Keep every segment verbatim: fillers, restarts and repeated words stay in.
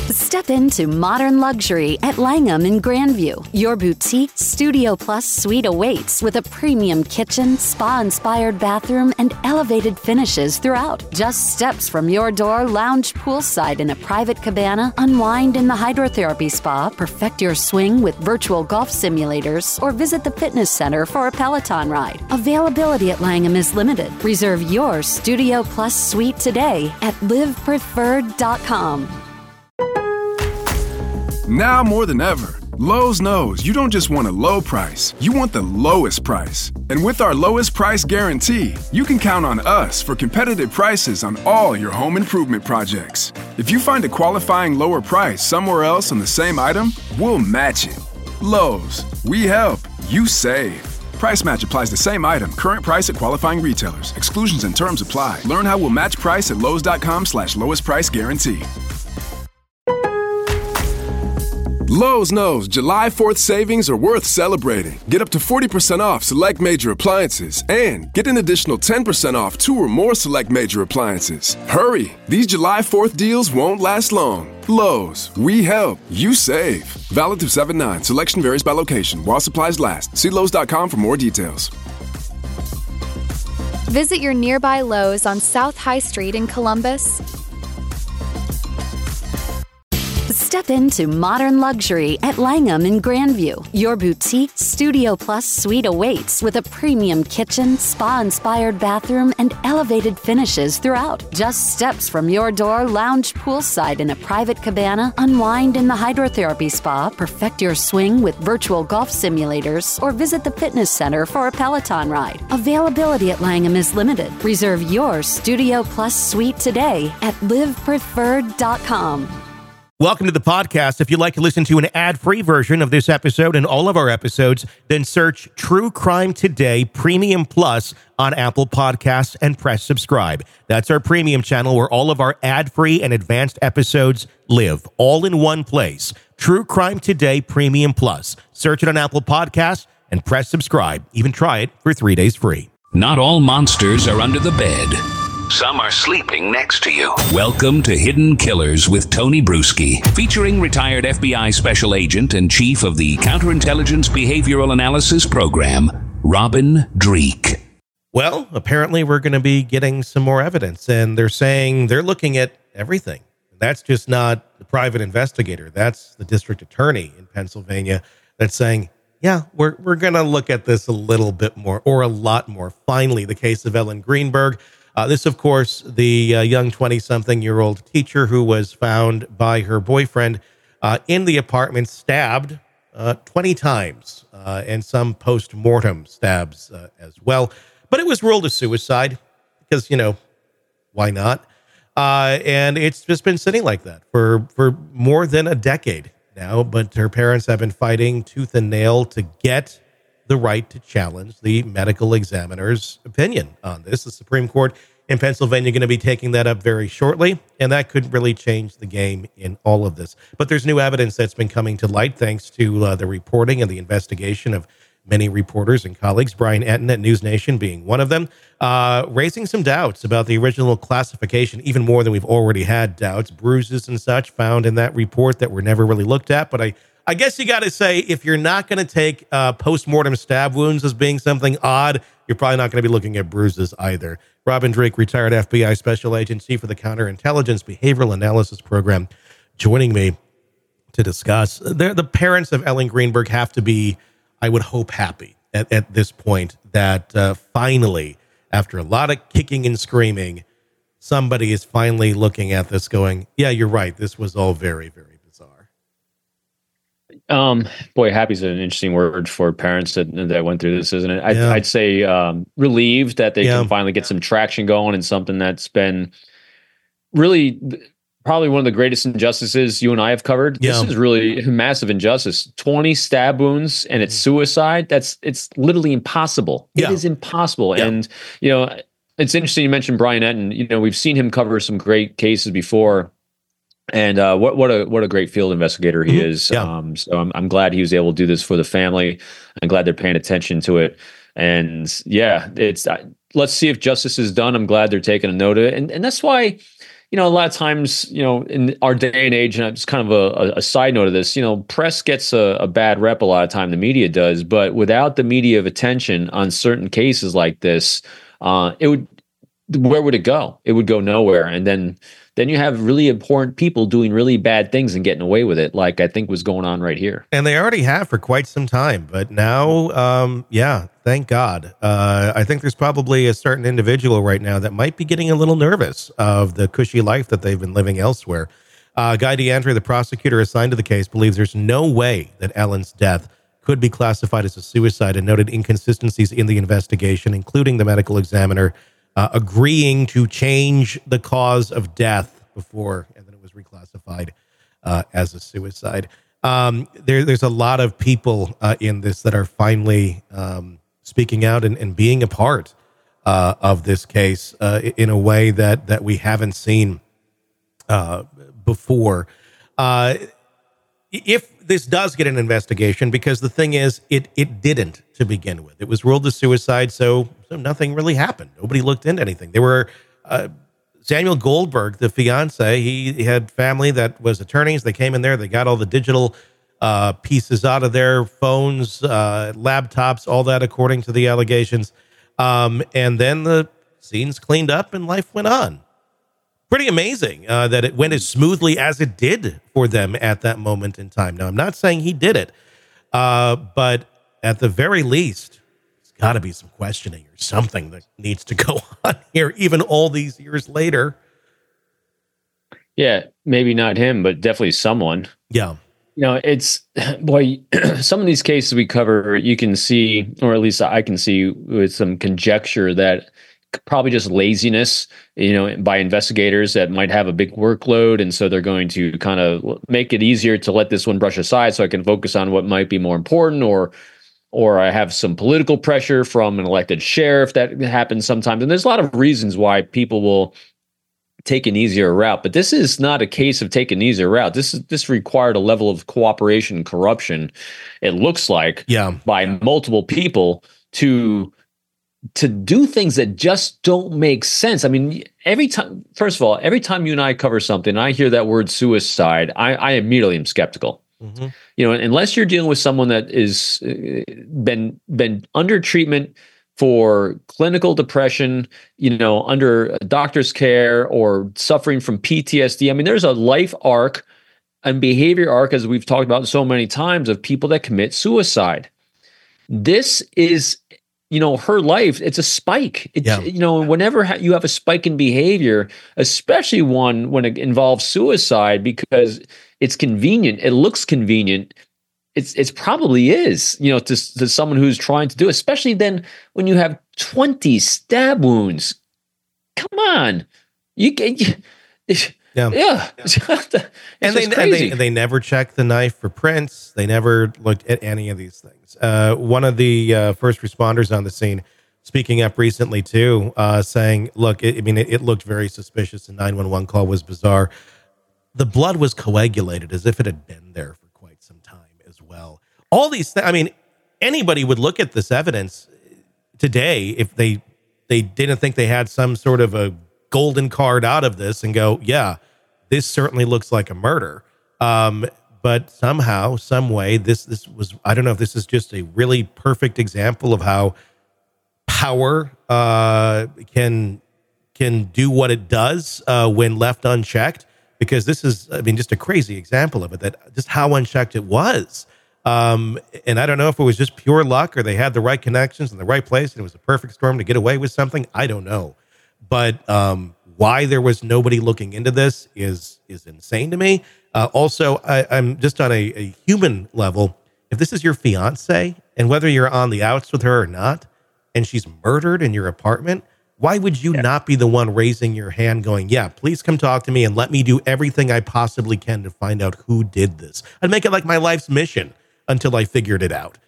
Step into modern luxury at Langham in Grandview. Your boutique Studio Plus suite awaits with a premium kitchen, spa-inspired bathroom, and elevated finishes throughout. Just steps from your door, lounge poolside in a private cabana, unwind in the hydrotherapy spa, perfect your swing with virtual golf simulators, or visit the fitness center for a Peloton ride. Availability at Langham is limited. Reserve your Studio Plus suite today at live preferred dot com. Now more than ever, Lowe's knows you don't just want a low price, you want the lowest price. And with our lowest price guarantee, you can count on us for competitive prices on all your home improvement projects. If you find a qualifying lower price somewhere else on the same item, we'll match it. Lowe's, we help, you save. Price match applies the same item, current price at qualifying retailers. Exclusions and terms apply. Learn how we'll match price at lowes.com slash lowest price guarantee. Lowe's knows July fourth savings are worth celebrating. Get up to forty percent off select major appliances and get an additional ten percent off two or more select major appliances. Hurry! These July fourth deals won't last long. Lowe's, we help, you save. Valid through seven nine. Selection varies by location. While supplies last. See lowes dot com for more details. Visit your nearby Lowe's on South High Street in Columbus. Step into modern luxury at Langham in Grandview. Your boutique Studio Plus suite awaits with a premium kitchen, spa-inspired bathroom, and elevated finishes throughout. Just steps from your door, lounge poolside in a private cabana, unwind in the hydrotherapy spa, perfect your swing with virtual golf simulators, or visit the fitness center for a Peloton ride. Availability at Langham is limited. Reserve your Studio Plus suite today at live preferred dot com. Welcome to the podcast. If you'd like to listen to an ad-free version of this episode and all of our episodes, then search True Crime Today Premium Plus on Apple Podcasts and press subscribe. That's our premium channel where all of our ad-free and advanced episodes live, all in one place. True Crime Today Premium Plus. Search it on Apple Podcasts and press subscribe. Even try it for three days free. Not all monsters are under the bed. Some are sleeping next to you. Welcome to Hidden Killers with Tony Bruschi, featuring retired F B I Special Agent and Chief of the Counterintelligence Behavioral Analysis Program, Robin Dreeke. Well, apparently we're going to be getting some more evidence, and they're saying they're looking at everything. That's just not the private investigator. That's the district attorney in Pennsylvania that's saying, yeah, we're we're going to look at this a little bit more, or a lot more. Finally, the case of Ellen Greenberg. Uh, this, of course, the uh, young twenty-something-year-old teacher who was found by her boyfriend uh, in the apartment, stabbed uh, twenty times, uh, and some post-mortem stabs uh, as well. But it was ruled a suicide because, you know, why not? Uh, and it's just been sitting like that for, for more than a decade now. But her parents have been fighting tooth and nail to get the right to challenge the medical examiner's opinion on this. The Supreme Court in Pennsylvania going to be taking that up very shortly, and that could really change the game in all of this. But there's new evidence that's been coming to light thanks to uh, the reporting and the investigation of many reporters and colleagues, Brian Etten at News Nation being one of them, uh, raising some doubts about the original classification, even more than we've already had doubts. Bruises and such found in that report that were never really looked at, but I I guess you got to say, if you're not going to take uh, post-mortem stab wounds as being something odd, you're probably not going to be looking at bruises either. Robin Dreeke, retired F B I Special Agent, Chief of the Counterintelligence Behavioral Analysis Program, joining me to discuss. They're, the parents of Ellen Greenberg have to be, I would hope, happy at, at this point that uh, finally, after a lot of kicking and screaming, somebody is finally looking at this going, yeah, you're right, this was all very, very Um, boy, happy is an interesting word for parents that that went through this, isn't it? I, Yeah. I'd say um, relieved that they Yeah. can finally get some traction going and something that's been really probably one of the greatest injustices you and I have covered. Yeah. This is really a massive injustice. twenty stab wounds and it's suicide. That's it's literally impossible. Yeah. It is impossible. Yeah. And you know, it's interesting you mentioned Brian Etten. You know, we've seen him cover some great cases before. And uh, what what a what a great field investigator he Mhm. is. Yeah. Um, so I'm I'm glad he was able to do this for the family. I'm glad they're paying attention to it. And yeah, it's uh, let's see if justice is done. I'm glad they're taking a note of it. And and that's why, you know, a lot of times, you know, in our day and age, and it's kind of a, a side note of this, you know, press gets a, a bad rep a lot of time, the media does, but without the media of attention on certain cases like this, uh, it would, where would it go? It would go nowhere. And then, then you have really important people doing really bad things and getting away with it, like I think was going on right here. And they already have for quite some time, but now, um, yeah, thank God. Uh, I think there's probably a certain individual right now that might be getting a little nervous of the cushy life that they've been living elsewhere. Uh, Guy DeAndre, the prosecutor assigned to the case, believes there's no way that Ellen's death could be classified as a suicide and noted inconsistencies in the investigation, including the medical examiner Uh, agreeing to change the cause of death before, and then it was reclassified uh, as a suicide. Um, there, there's a lot of people uh, in this that are finally um, speaking out and, and being a part uh, of this case uh, in a way that that we haven't seen uh, before. Uh, if this does get an investigation, because the thing is, it it didn't to begin with. It was ruled a suicide, so so nothing really happened. Nobody looked into anything. There were uh, Samuel Goldberg, the fiance. He, he had family that was attorneys. They came in there. They got all the digital uh, pieces out of their phones, uh, laptops, all that, according to the allegations. Um, and then the scenes cleaned up and life went on. Pretty amazing uh, that it went as smoothly as it did for them at that moment in time. Now, I'm not saying he did it, uh, but at the very least, there's got to be some questioning or something that needs to go on here, even all these years later. Yeah, maybe not him, but definitely someone. Yeah. You know, it's, boy, some of these cases we cover, you can see, or at least I can see with some conjecture that probably just laziness, you know, by investigators that might have a big workload. And so they're going to kind of make it easier to let this one brush aside so I can focus on what might be more important, or, or I have some political pressure from an elected sheriff that happens sometimes. And there's a lot of reasons why people will take an easier route, but this is not a case of taking an easier route. This is, this required a level of cooperation and corruption, it looks like, yeah, by multiple people to to do things that just don't make sense. I mean, every time, first of all, every time you and I cover something, and I hear that word suicide, I, I immediately am skeptical. Mm-hmm. You know, unless you're dealing with someone that is uh, been been under treatment for clinical depression, you know, under a doctor's care, or suffering from P T S D. I mean, there's a life arc and behavior arc, as we've talked about so many times, of people that commit suicide. This is, you know, her life, it's a spike. It's, yeah. You know, whenever ha- you have a spike in behavior, especially one when it involves suicide, because it's convenient, it looks convenient, it's it's probably is, you know, to, to someone who's trying to do it, especially then when you have twenty stab wounds. Come on. You can, you, yeah. Yeah. and, they, and they they never checked the knife for prints. They never looked at any of these things. Uh, one of the uh, first responders on the scene speaking up recently too, uh, saying, look, it, I mean, it, it looked very suspicious. The nine one one call was bizarre. The blood was coagulated as if it had been there for quite some time as well. All these things, I mean, anybody would look at this evidence today if they they didn't think they had some sort of a golden card out of this and go, yeah, this certainly looks like a murder. Um, but somehow, some way, this this was, I don't know if this is just a really perfect example of how power uh, can can do what it does uh, when left unchecked. Because this is, I mean, just a crazy example of it, that just how unchecked it was. Um, and I don't know if it was just pure luck or they had the right connections in the right place and it was a perfect storm to get away with something. I don't know. But um, why there was nobody looking into this is is insane to me. Uh, also, I, I'm just on a, a human level. If this is your fiance, and whether you're on the outs with her or not, and she's murdered in your apartment, why would you yeah. not be the one raising your hand going, yeah, please come talk to me and let me do everything I possibly can to find out who did this? I'd make it like my life's mission until I figured it out.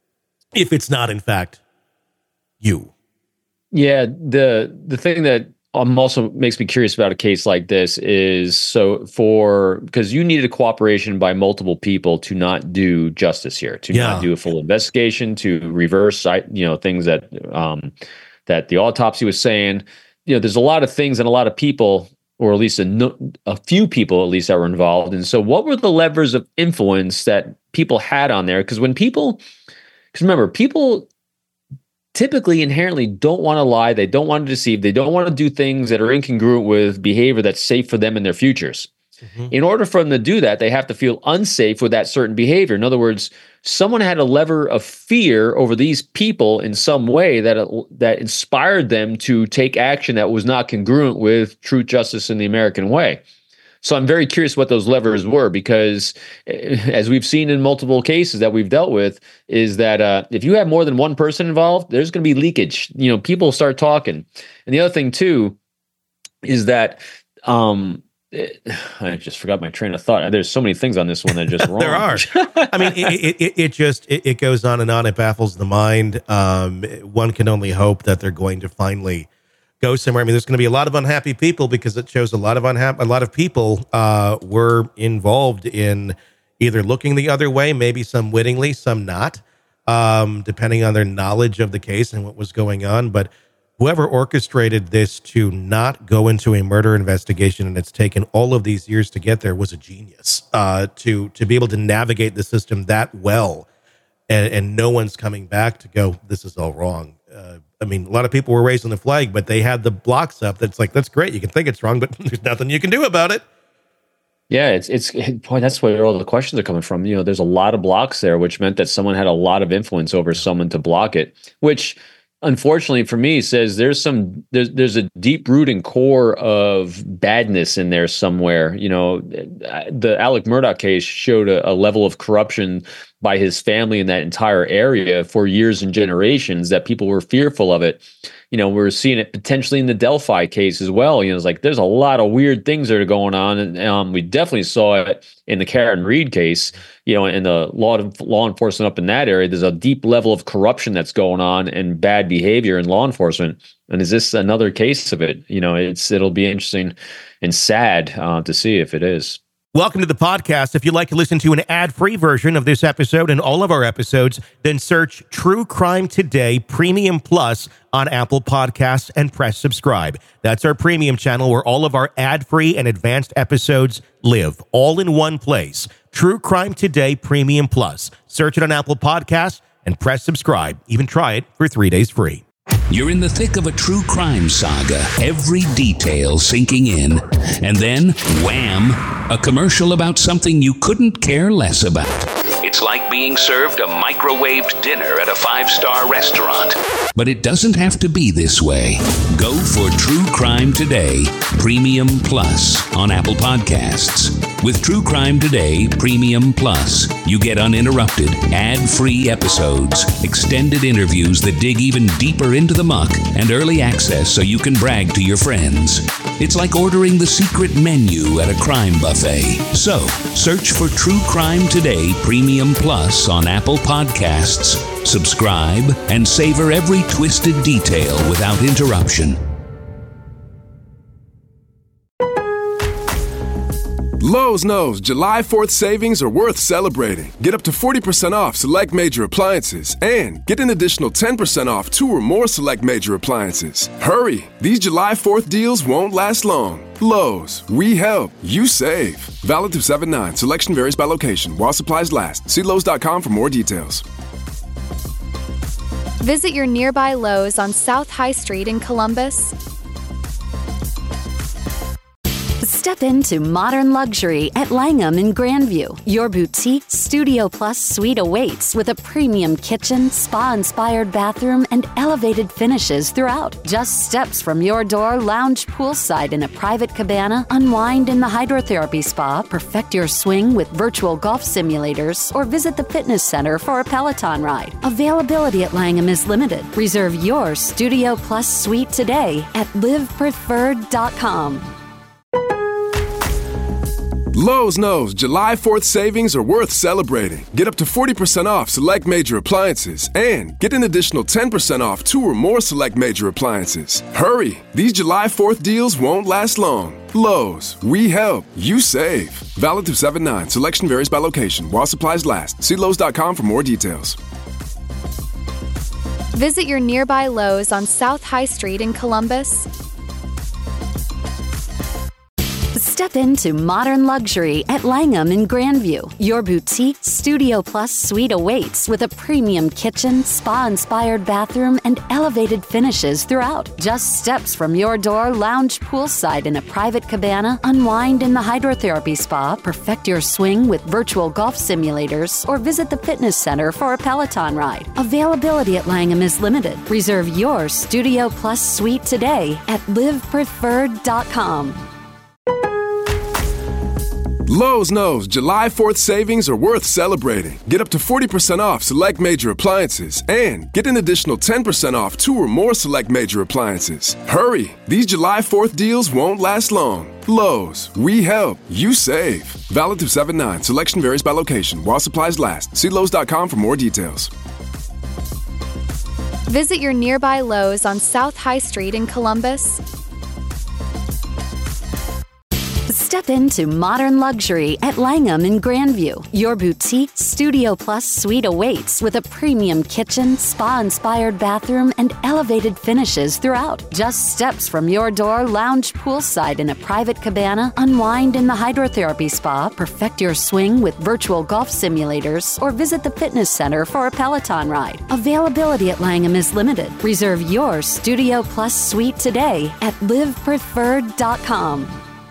If it's not, in fact, you. Yeah, the the thing that um, also makes me curious about a case like this is, so for, because you needed a cooperation by multiple people to not do justice here, to yeah. not do a full investigation, to reverse, you know, things that um, that the autopsy was saying. You know, there's a lot of things and a lot of people or at least a, no, a few people at least that were involved. And so what were the levers of influence that people had on there? Because when people, because remember, people typically inherently don't want to lie. They don't want to deceive. They don't want to do things that are incongruent with behavior that's safe for them in their futures. Mm-hmm. In order for them to do that, they have to feel unsafe with that certain behavior. In other words, someone had a lever of fear over these people in some way that that inspired them to take action that was not congruent with truth, justice, and the American way. So I'm very curious what those levers were, because as we've seen in multiple cases that we've dealt with, is that uh, if you have more than one person involved, there's going to be leakage. You know, people start talking. And the other thing too is that um, It, I just forgot my train of thought. There's so many things on this one that are just wrong. There are. I mean, it, it, it just, it, it goes on and on. It baffles the mind. Um, one can only hope that they're going to finally go somewhere. I mean, there's going to be a lot of unhappy people, because it shows a lot of unhappy, a lot of people uh, were involved in either looking the other way, maybe some wittingly, some not, um, depending on their knowledge of the case and what was going on. But whoever orchestrated this to not go into a murder investigation, and it's taken all of these years to get there, was a genius. Uh, to to be able to navigate the system that well, and, and no one's coming back to go, this is all wrong. Uh, I mean, a lot of people were raising the flag, but they had the blocks up. That's like, that's great. You can think it's wrong, but there's nothing you can do about it. Yeah, it's it's boy, that's where all the questions are coming from. You know, there's a lot of blocks there, which meant that someone had a lot of influence over someone to block it, which, unfortunately for me, says there's some there's there's a deep rooting core of badness in there somewhere. You know, the Alec Murdaugh case showed a, a level of corruption by his family in that entire area for years and generations that people were fearful of it. You know, we're seeing it potentially in the Delphi case as well. You know, it's like there's a lot of weird things that are going on, and um, we definitely saw it in the Karen Reed case. You know, in the law law enforcement up in that area, there's a deep level of corruption that's going on and bad behavior in law enforcement. And is this another case of it? You know, it's it'll be interesting and sad uh, to see if it is. Welcome to the podcast. If you'd like to listen to an ad-free version of this episode and all of our episodes, then search True Crime Today Premium Plus on Apple Podcasts and press subscribe. That's our premium channel where all of our ad-free and advanced episodes live, all in one place. True Crime Today Premium Plus. Search it on Apple Podcasts and press subscribe. Even try it for three days free. You're in the thick of a true crime saga, every detail sinking in. And then, wham, a commercial about something you couldn't care less about. It's like being served a microwaved dinner at a five-star restaurant. But it doesn't have to be this way. Go for True Crime Today Premium Plus on Apple Podcasts. With True Crime Today Premium Plus, you get uninterrupted, ad-free episodes, extended interviews that dig even deeper into the muck, and early access so you can brag to your friends. It's like ordering the secret menu at a crime buffet. So, search for True Crime Today Premium Plus on Apple Podcasts, subscribe, and savor every twisted detail without interruption. Lowe's knows July fourth savings are worth celebrating. Get up to forty percent off select major appliances and get an additional ten percent off two or more select major appliances. Hurry! These July fourth deals won't last long. Lowe's, we help, you save. Valid through seven nine. Selection varies by location while supplies last. See Lowe's dot com for more details. Visit your nearby Lowe's on South High Street in Columbus. Step into modern luxury at Langham in Grandview. Your boutique Studio Plus suite awaits with a premium kitchen, spa-inspired bathroom, and elevated finishes throughout. Just steps from your door, lounge poolside in a private cabana, unwind in the hydrotherapy spa, perfect your swing with virtual golf simulators, or visit the fitness center for a Peloton ride. Availability at Langham is limited. Reserve your Studio Plus suite today at live preferred dot com. Lowe's knows July fourth savings are worth celebrating. Get up to forty percent off select major appliances and get an additional ten percent off two or more select major appliances. Hurry! These July fourth deals won't last long. Lowe's, we help, you save. Valid through seven nine. Selection varies by location while supplies last. See Lowe's dot com for more details. Visit your nearby Lowe's on South High Street in Columbus. Step into modern luxury at Langham in Grandview. Your boutique Studio Plus suite awaits with a premium kitchen, spa-inspired bathroom, and elevated finishes throughout. Just steps from your door, lounge poolside in a private cabana, unwind in the hydrotherapy spa, perfect your swing with virtual golf simulators, or visit the fitness center for a Peloton ride. Availability at Langham is limited. Reserve your Studio Plus suite today at live preferred dot com. Lowe's knows July fourth savings are worth celebrating. Get up to forty percent off select major appliances and get an additional ten percent off two or more select major appliances. Hurry! These July fourth deals won't last long. Lowe's, we help, you save. Valid through seven nine. Selection varies by location. While supplies last. See Lowe's dot com for more details. Visit your nearby Lowe's on South High Street in Columbus. Step into modern luxury at Langham in Grandview. Your boutique Studio Plus suite awaits with a premium kitchen, spa-inspired bathroom, and elevated finishes throughout. Just steps from your door, lounge poolside in a private cabana, unwind in the hydrotherapy spa, perfect your swing with virtual golf simulators, or visit the fitness center for a Peloton ride. Availability at Langham is limited. Reserve your Studio Plus suite today at live preferred dot com.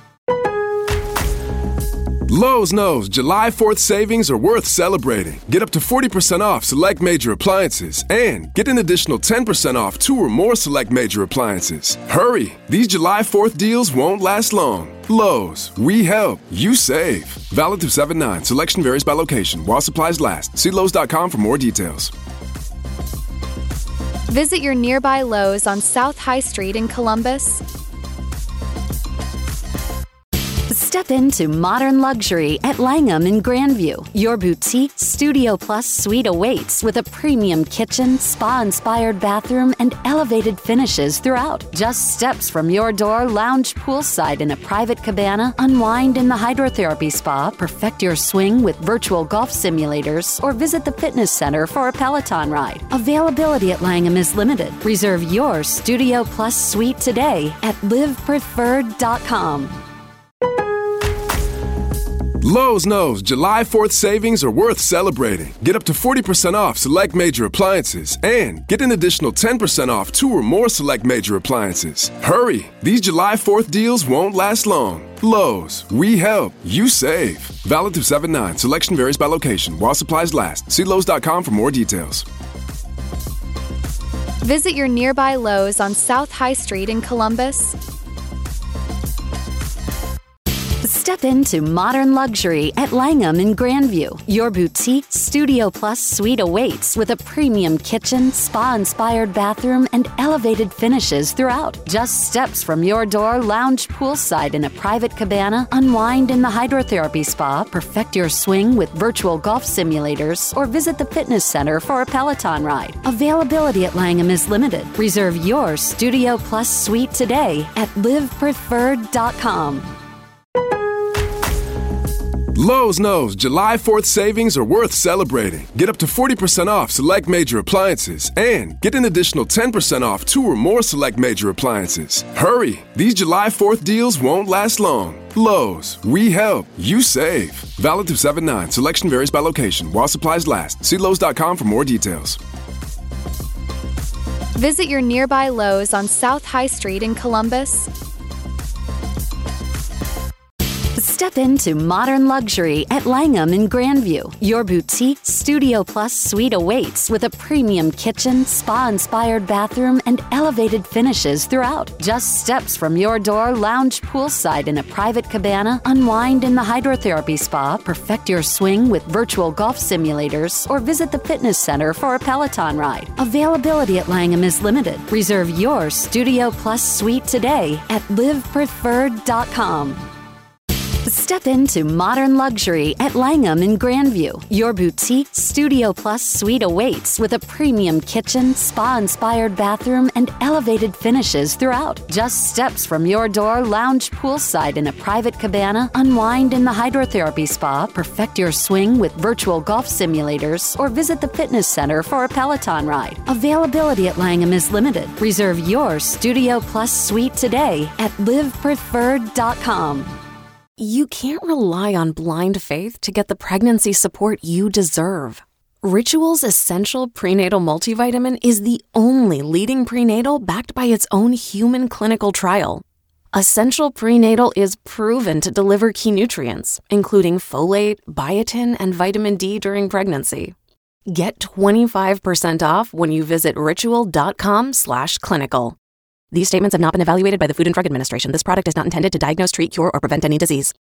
Lowe's knows July fourth savings are worth celebrating. Get up to forty percent off select major appliances and get an additional ten percent off two or more select major appliances. Hurry! These July fourth deals won't last long. Lowe's, we help, you save. Valid through seven nine. Selection varies by location. While supplies last. See Lowe's dot com for more details. Visit your nearby Lowe's on South High Street in Columbus. Step into modern luxury at Langham in Grandview. Your boutique Studio Plus suite awaits with a premium kitchen, spa-inspired bathroom, and elevated finishes throughout. Just steps from your door, lounge poolside in a private cabana, unwind in the hydrotherapy spa, perfect your swing with virtual golf simulators, or visit the fitness center for a Peloton ride. Availability at Langham is limited. Reserve your Studio Plus suite today at live preferred dot com. Lowe's knows July fourth savings are worth celebrating. Get up to forty percent off select major appliances and get an additional ten percent off two or more select major appliances. Hurry! These July fourth deals won't last long. Lowe's, we help, you save. Valid through seven nine. Selection varies by location. While supplies last. See Lowe's dot com for more details. Visit your nearby Lowe's on South High Street in Columbus. Step into modern luxury at Langham in Grandview. Your boutique Studio Plus suite awaits with a premium kitchen, spa-inspired bathroom, and elevated finishes throughout. Just steps from your door, lounge poolside in a private cabana, unwind in the hydrotherapy spa, perfect your swing with virtual golf simulators, or visit the fitness center for a Peloton ride. Availability at Langham is limited. Reserve your Studio Plus suite today at live preferred dot com. Lowe's knows July fourth savings are worth celebrating. Get up to forty percent off select major appliances and get an additional ten percent off two or more select major appliances. Hurry! These July fourth deals won't last long. Lowe's, we help, you save. Valid through seven nine. Selection varies by location. While supplies last. See Lowe's dot com for more details. Visit your nearby Lowe's on South High Street in Columbus. Step into modern luxury at Langham in Grandview. Your boutique Studio Plus suite awaits with a premium kitchen, spa-inspired bathroom, and elevated finishes throughout. Just steps from your door, lounge poolside in a private cabana, unwind in the hydrotherapy spa, perfect your swing with virtual golf simulators, or visit the fitness center for a Peloton ride. Availability at Langham is limited. Reserve your Studio Plus suite today at live preferred dot com. Step into modern luxury at Langham in Grandview. Your boutique Studio Plus suite awaits with a premium kitchen, spa-inspired bathroom, and elevated finishes throughout. Just steps from your door, lounge poolside in a private cabana, unwind in the hydrotherapy spa, perfect your swing with virtual golf simulators, or visit the fitness center for a Peloton ride. Availability at Langham is limited. Reserve your Studio Plus suite today at live preferred dot com. You can't rely on blind faith to get the pregnancy support you deserve. Ritual's Essential Prenatal Multivitamin is the only leading prenatal backed by its own human clinical trial. Essential Prenatal is proven to deliver key nutrients, including folate, biotin, and vitamin D during pregnancy. Get twenty-five percent off when you visit ritual.com slash clinical. These statements have not been evaluated by the Food and Drug Administration. This product is not intended to diagnose, treat, cure, or prevent any disease.